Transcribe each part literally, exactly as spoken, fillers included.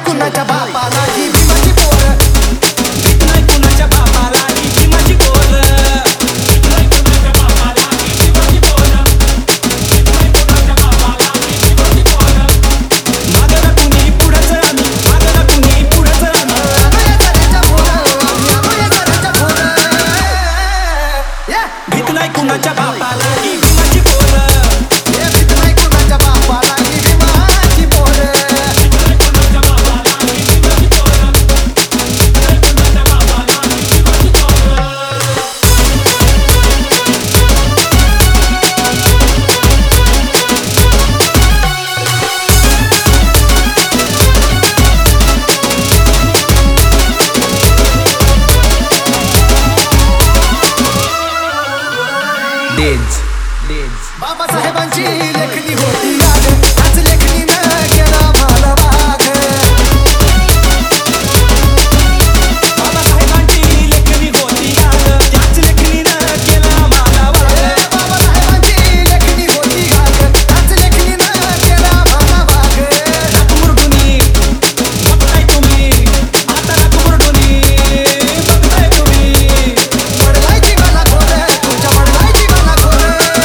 कुणाच्या बापाला ही भीमाची पोर, भीत नाही कुणाच्या बापाला ही भीमाची पोर, भीत नाही कुणाच्या बापाला ही भीमाची पोर, भीत नाही कुणाच्या बापाला ही भीमाची पोर. मागला कुणी पुढंच आम्ही, मागला कुणी पुढंच आम्ही, आम्ही करायच्या पोर, आम्ही करायच्या पोर. भीत नाही कुणाच्या बापाला ही भीमाची पोर. Dance, dance. बाबासाहेबांची लेखणी होती आग, त्याच लेखणीनं केला मला वाघ. बाबासाहेबांची लेखणी होती आग, त्याच लेखणीनं केला मला वाघ. बाबासाहेबांची लेखणी होती आग, त्याच लेखणीनं केला मला वाघ. नाकमुरडुनी बघताय तुम्ही, आता नाकमुरडुनी बघताय तुम्ही. पडलाय जीवाला घोर, तुमच्या पडलाय जीवाला घोर.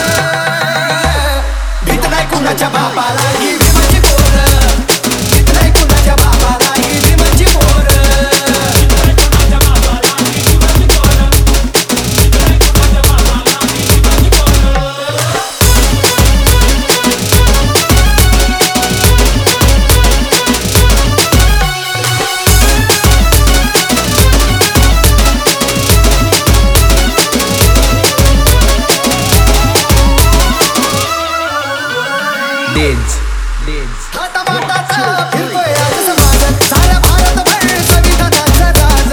भीत नाही कुणाच्या बापाला ही भीमाची पोर, भीत नाही कुणाच्या बापाला ही भीमाची पोर. भीत नाही कुणाच्या बापाला ही भीमाची पोर, भीत नाही कुणाच्या बापाला ही भीमाची पोर. Dance, dance. थाटामाटाचा फिरतोय आज समाज, साऱ्या भारतभर संविधानाचं राज.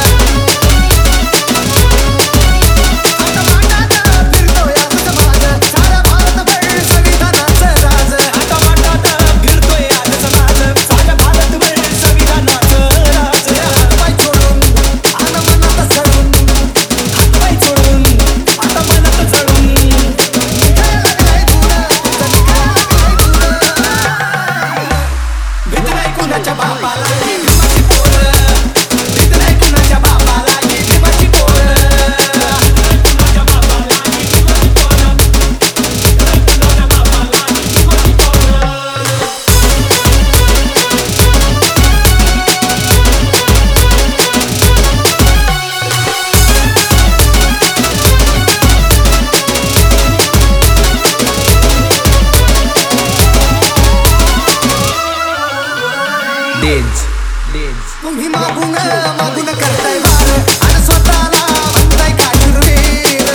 थाटामाटाचा फिरतोय आज समाज, साऱ्या भारतभर संविधानाचं राज. आता वाटात फिरतोय आज समाज, साऱ्या भारतभर संविधानाचं राज. हातपाय सोडून आन मनात सडून, हातपाय सोडून आता मनात चढून, निघायला लागलाय धूर, तुमचं निघायला लागलाय धूर. भीत नाही कुणाच्या बापाला ही भीमाची पोर, भीत नाही कुणाच्या बापाला ही भीमाची पोर, कुणाच्या बापाला ही भीमाची पोर, कुणाच्या बापाला ही भीमाची पोर. Dance, dance. तुम्ही मागून मागून करताय वार, आणि स्वतःला म्हणताय काय शूरवीर.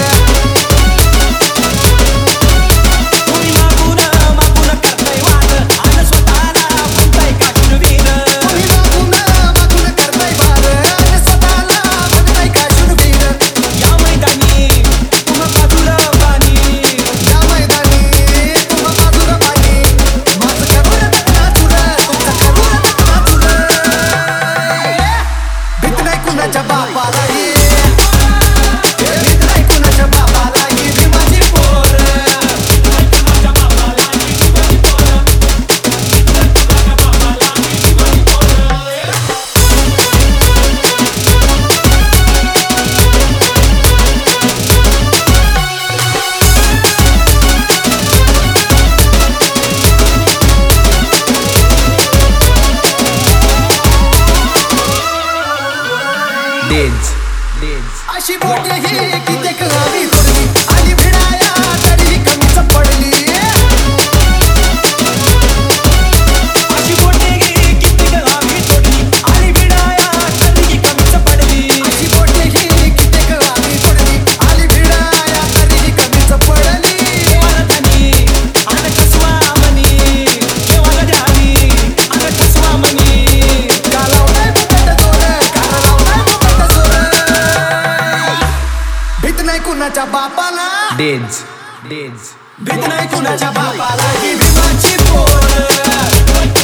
तुम्ही मागून मागून करताय वाद, आणि स्वतःला म्हणताय का शूरवीर. तुम्ही मागून मागून करताय वार, आणि स्वतःला म्हणताय काय शूरवीर. या मैदानी तुम्हा बाजूला पाणी, या मैदानी तुम्हा बाजूला पाणी, माझं करून टाकणार तुला, तुमचं करून टाकणार तुला. भीत नाही कुणाच्या बापाला ही, भीत नाही कुणाच्या बापाला ही भीमाची पोर. कुणाच्या बापाला ही भीमाची पोर, कुणाच्या बापाला ही भीमाची पोर. Dance, dance. अशी बोटे ही कित्येक हवी तोडली, आणि भिडाया तरी कमीच पडली. अशी बोटे किती गावी तोडली, आणि विडाया तरी कमीच पडली. अशी बोटे ही कित्येक हवी तोडली, आणि भिडाया तरी कमीच पडली. देवाला जाणी आणि ठसवा मनी, देवाला जाणी आणि ठसवा मनी. का लावलाय मुकट जोर, का लावलाय मुकट जोर. भीत नाही कुणाच्या बापाला, Dance, dance. भीत नाही कुणाच्या बापाला ही भीमाची पोर.